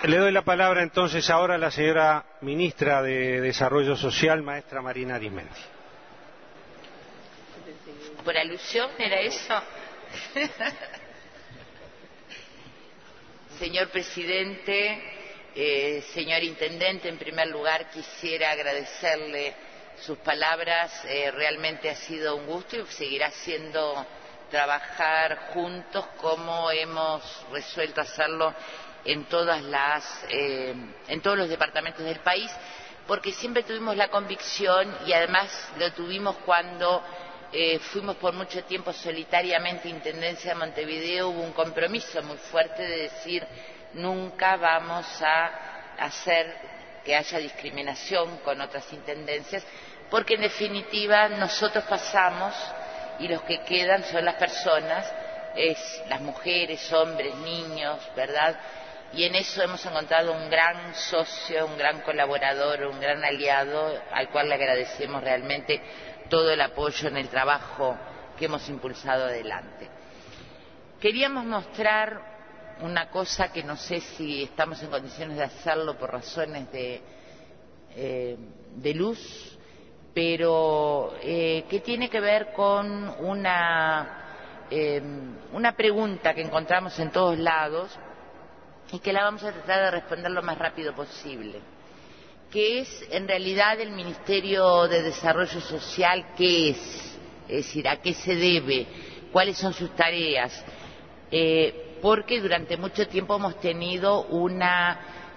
Le doy la palabra entonces ahora a la señora ministra de Desarrollo Social, maestra Marina Arizmendi. ¿Por alusión era eso? Señor presidente, señor intendente, en primer lugar quisiera agradecerle sus palabras. Realmente ha sido un gusto y seguirá siendo trabajar juntos como hemos resuelto hacerlo en todos los departamentos del país, porque siempre tuvimos la convicción, y además lo tuvimos cuando fuimos por mucho tiempo solitariamente Intendencia de Montevideo. Hubo un compromiso muy fuerte de decir: nunca vamos a hacer que haya discriminación con otras intendencias, porque en definitiva nosotros pasamos y los que quedan son las personas, las mujeres, hombres, niños, ¿verdad? Y en eso hemos encontrado un gran socio, un gran colaborador, un gran aliado, al cual le agradecemos realmente todo el apoyo en el trabajo que hemos impulsado adelante. Queríamos mostrar una cosa que no sé si estamos en condiciones de hacerlo por razones de luz, pero que tiene que ver con una pregunta que encontramos en todos lados y que la vamos a tratar de responder lo más rápido posible, que es en realidad el Ministerio de Desarrollo Social. ¿Qué es? Es decir, ¿a qué se debe? ¿Cuáles son sus tareas? Porque durante mucho tiempo hemos tenido una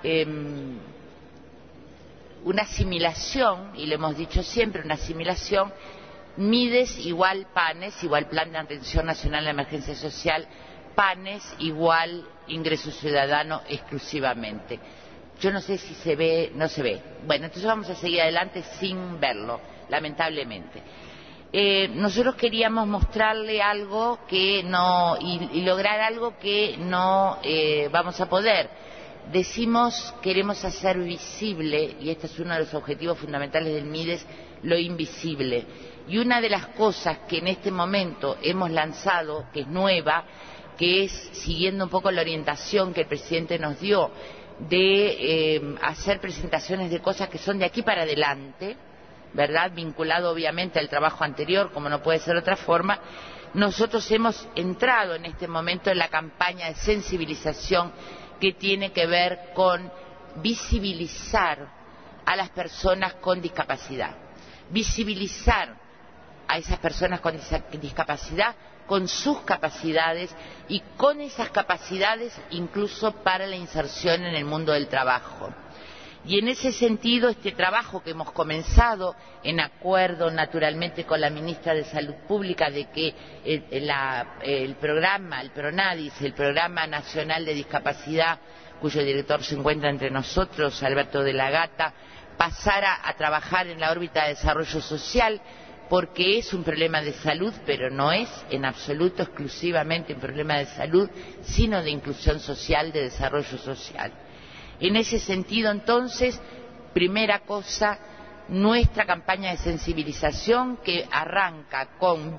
asimilación, y lo hemos dicho siempre, una asimilación: MIDES igual PANES, igual Plan de Atención Nacional de Emergencia Social, PANES igual Ingreso Ciudadano exclusivamente. Yo no sé si se ve, no se ve. Bueno, entonces vamos a seguir adelante sin verlo, lamentablemente. Nosotros queríamos mostrarle algo que no, y lograr algo que no vamos a poder. Decimos, queremos hacer visible, y este es uno de los objetivos fundamentales del MIDES, lo invisible. Y una de las cosas que en este momento hemos lanzado, que es nueva, que es siguiendo un poco la orientación que el presidente nos dio, de hacer presentaciones de cosas que son de aquí para adelante, ¿verdad? Vinculado obviamente al trabajo anterior, como no puede ser de otra forma. Nosotros hemos entrado en este momento en la campaña de sensibilización que tiene que ver con visibilizar a las personas con discapacidad, visibilizar a esas personas con discapacidad, con sus capacidades y con esas capacidades incluso para la inserción en el mundo del trabajo. Y en ese sentido, este trabajo que hemos comenzado, en acuerdo naturalmente con la ministra de Salud Pública, de que el programa, el PRONADIS, el Programa Nacional de Discapacidad, cuyo director se encuentra entre nosotros, Alberto de la Gata, pasara a trabajar en la órbita de desarrollo social, porque es un problema de salud, pero no es en absoluto exclusivamente un problema de salud, sino de inclusión social, de desarrollo social. En ese sentido, entonces, primera cosa, nuestra campaña de sensibilización, que arranca con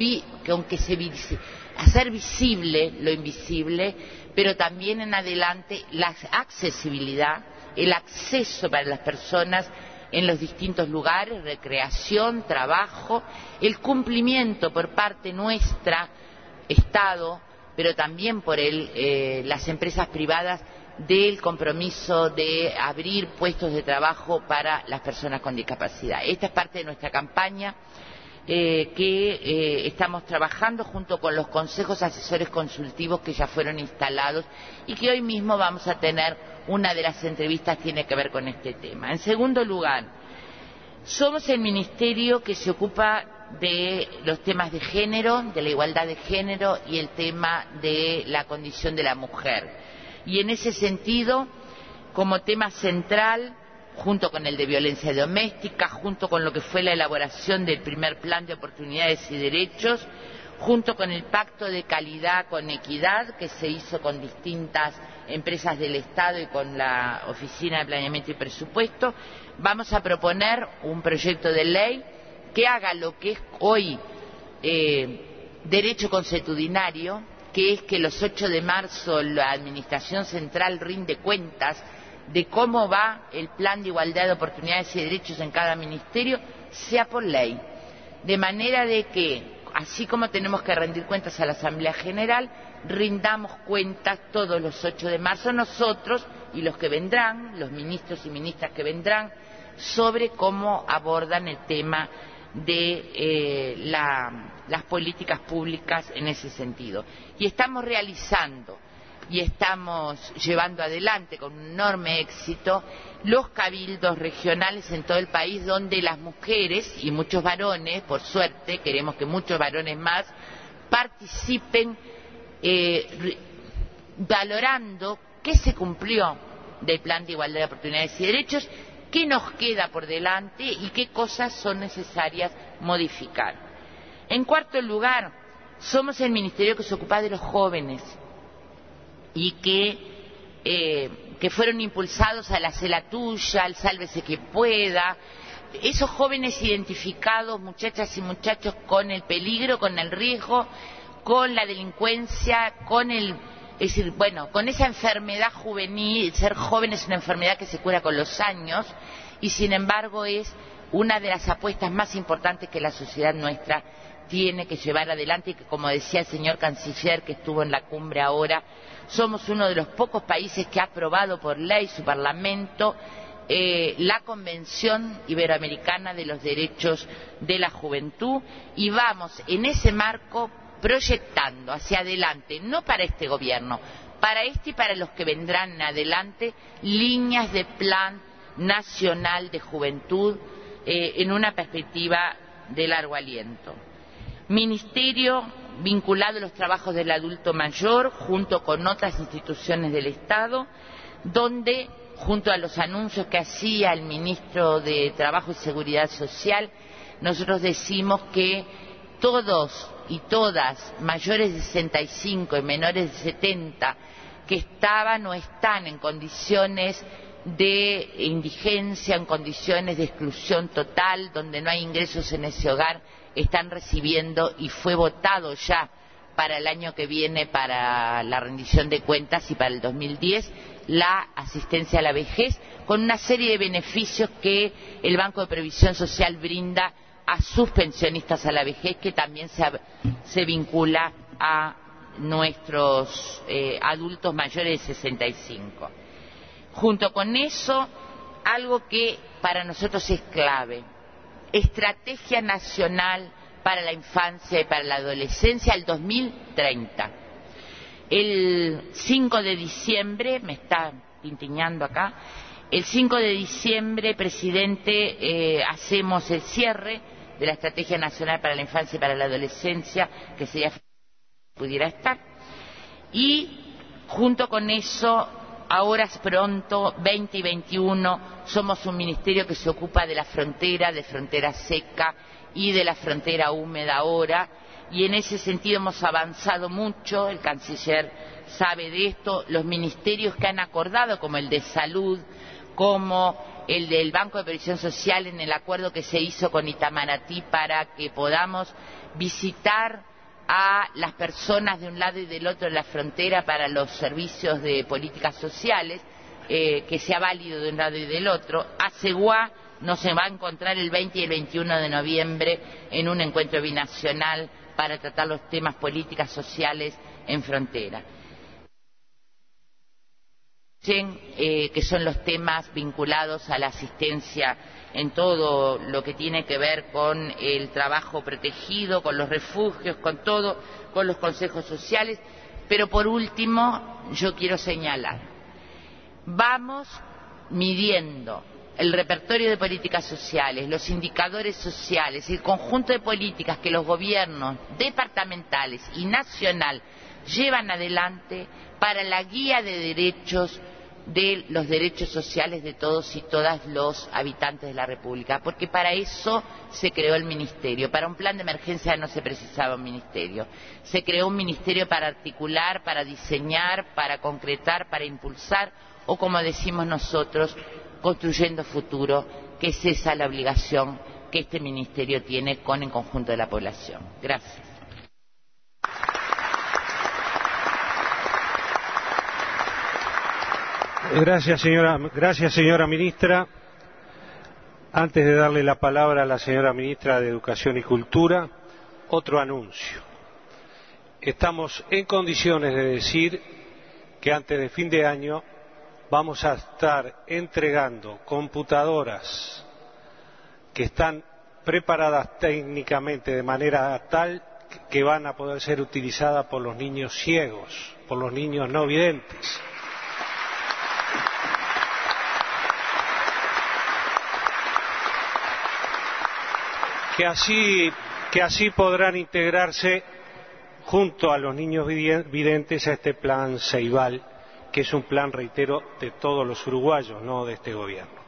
hacer visible lo invisible, pero también en adelante la accesibilidad, el acceso para las personas en los distintos lugares, recreación, trabajo, el cumplimiento por parte nuestra, Estado, pero también por las empresas privadas, del compromiso de abrir puestos de trabajo para las personas con discapacidad. Esta es parte de nuestra campaña que estamos trabajando junto con los consejos asesores consultivos que ya fueron instalados y que hoy mismo vamos a tener. Una de las entrevistas tiene que ver con este tema. En segundo lugar, somos el ministerio que se ocupa de los temas de género, de la igualdad de género y el tema de la condición de la mujer. Y en ese sentido, como tema central, junto con el de violencia doméstica, junto con lo que fue la elaboración del primer plan de oportunidades y derechos, junto con el pacto de calidad con equidad que se hizo con distintas empresas del Estado y con la Oficina de Planeamiento y Presupuesto, vamos a proponer un proyecto de ley que haga lo que es hoy derecho consuetudinario, que es que los 8 de marzo la Administración Central rinde cuentas de cómo va el plan de igualdad de oportunidades y derechos en cada ministerio sea por ley, de manera de que, así como tenemos que rendir cuentas a la Asamblea General, rindamos cuentas todos los 8 de marzo nosotros y los que vendrán, los ministros y ministras que vendrán, sobre cómo abordan el tema de las políticas públicas en ese sentido. Y estamos realizando y estamos llevando adelante con un enorme éxito los cabildos regionales en todo el país, donde las mujeres y muchos varones, por suerte, queremos que muchos varones más participen, valorando qué se cumplió del Plan de Igualdad de Oportunidades y Derechos, qué nos queda por delante y qué cosas son necesarias modificar. En cuarto lugar, somos el ministerio que se ocupa de los jóvenes y que fueron impulsados al Hacé la Tuya, al Sálvese quien pueda, esos jóvenes identificados, muchachas y muchachos, con el peligro, con el riesgo, con la delincuencia, con esa enfermedad juvenil. Ser joven es una enfermedad que se cura con los años y sin embargo es una de las apuestas más importantes que la sociedad nuestra tiene que llevar adelante y que, como decía el señor canciller que estuvo en la cumbre ahora, somos uno de los pocos países que ha aprobado por ley su Parlamento la Convención Iberoamericana de los Derechos de la Juventud, y vamos en ese marco proyectando hacia adelante, no para este gobierno, para este y para los que vendrán en adelante, líneas de plan nacional de juventud en una perspectiva de largo aliento. Ministerio vinculado a los trabajos del adulto mayor, junto con otras instituciones del Estado, donde, junto a los anuncios que hacía el ministro de Trabajo y Seguridad Social, nosotros decimos que todos y todas mayores de 65 y menores de 70 que estaban o están en condiciones de indigencia, en condiciones de exclusión total, donde no hay ingresos en ese hogar, están recibiendo, y fue votado ya para el año que viene, para la rendición de cuentas y para el 2010, la asistencia a la vejez, con una serie de beneficios que el Banco de Previsión Social brinda a sus pensionistas a la vejez, que también se vincula a nuestros adultos mayores de 65. Junto con eso, algo que para nosotros es clave: Estrategia Nacional para la Infancia y para la Adolescencia al 2030. El 5 de diciembre, me está tintiñando acá, el 5 de diciembre, presidente, hacemos el cierre de la Estrategia Nacional para la Infancia y para la Adolescencia, que sería pudiera estar, y junto con eso, ahora pronto, 20 y 21, somos un ministerio que se ocupa de la frontera, de frontera seca y de la frontera húmeda ahora, y en ese sentido hemos avanzado mucho. El canciller sabe de esto. Los ministerios que han acordado, como el de Salud, como el del Banco de Previsión Social, en el acuerdo que se hizo con Itamaraty para que podamos visitar a las personas de un lado y del otro de la frontera para los servicios de políticas sociales, que sea válido de un lado y del otro. ACEGUA nos se va a encontrar el 20 y el 21 de noviembre en un encuentro binacional para tratar los temas políticas sociales en frontera, que son los temas vinculados a la asistencia en todo lo que tiene que ver con el trabajo protegido, con los refugios, con todo, con los consejos sociales. Pero por último, yo quiero señalar, vamos midiendo el repertorio de políticas sociales, los indicadores sociales, el conjunto de políticas que los gobiernos departamentales y nacional llevan adelante para la guía de derechos, de los derechos sociales de todos y todas los habitantes de la República, porque para eso se creó el ministerio. Para un plan de emergencia no se precisaba un ministerio, se creó un ministerio para articular, para diseñar, para concretar, para impulsar, o como decimos nosotros, construyendo futuro, que es esa la obligación que este ministerio tiene con el conjunto de la población. Gracias. Gracias, señora ministra. Antes de darle la palabra a la señora ministra de Educación y Cultura, otro anuncio. Estamos en condiciones de decir que antes de fin de año vamos a estar entregando computadoras que están preparadas técnicamente de manera tal que van a poder ser utilizadas por los niños ciegos, por los niños no videntes. Que así podrán integrarse junto a los niños videntes a este plan Ceibal, que es un plan, reitero, de todos los uruguayos, no de este gobierno.